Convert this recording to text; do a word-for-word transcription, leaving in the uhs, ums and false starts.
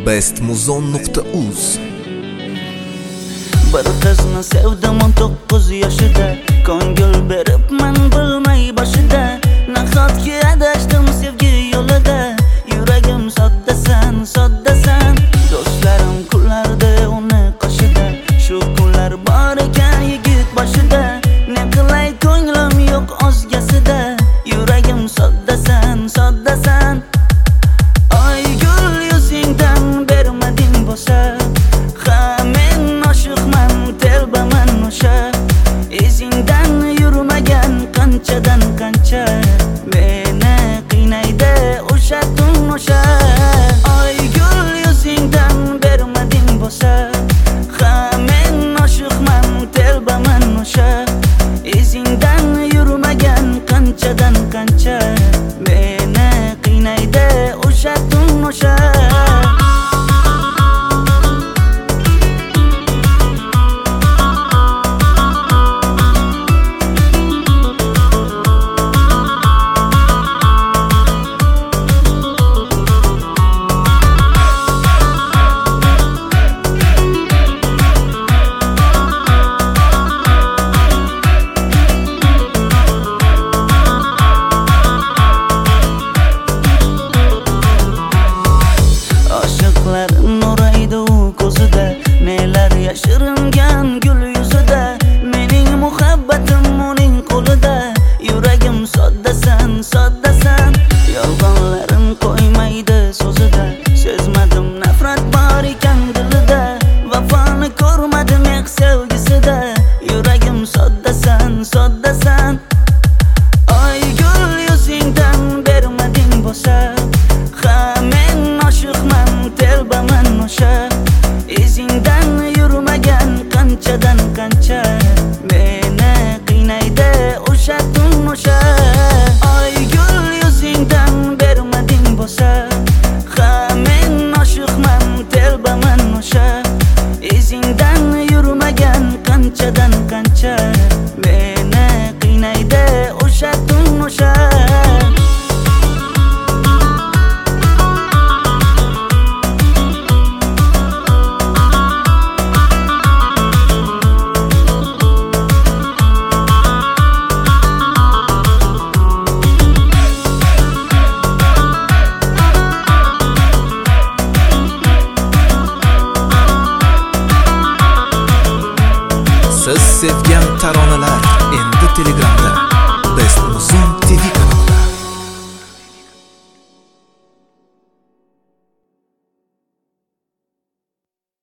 best muzon nuqta uz. Bir qizni sevdim o'n to'qqiz yoshida, ko'ngil beribman bilmay boshida. Nahotki adashdim sevgi yo'lida, yuragim soddasan, soddasan. Do'stlarim kullardi uni qoshida, shu kunlar bor ekan yigit boshida. Ne qilay ko'nglim yo'q o'zgasida, yuragim soddasan, soddasan. Ay gul yuzingdan bermading bo'lsa, ha men oshiqman, telbaman o'sha. Izingdan yurmagan qanchadan qancha, meni qiynaydi o'sha tun o'sha. Ay gul yuzingdan bermading bo'lsa, ha men oshiqman, telbaman o'sha. Izingdan yurmagan qanchadan qancha, meni qiynaydi o'sha tun o'sha. Nuraydi u ko'zida, nelar yashiringan gul yuzida. Mening muhabbatim uning qo'lida, yuragim soddasan, soddasan. Yolg'onlarim qo'ymaydi so'zida, sezmadim nafrat bor ekan dilida. Vafoni ko'rmadim yo'q sevgisida, yuragim soddasan, soddasan. Ay gul yuzingdan bermading bo'lsa, ha men oshiqman, telbaman o'sha. Izingdan yurmagan qanchadan qancha, meni qiynaydi o'sha tun o'sha. Ay gul yuzingdan bermading bo'lsa, ha men oshiqman, telbaman o'sha. Izingdan yurmagan qanchadan qancha, meni qiynaydi o'sha tun o'sha. Siz sevgan taronalar endi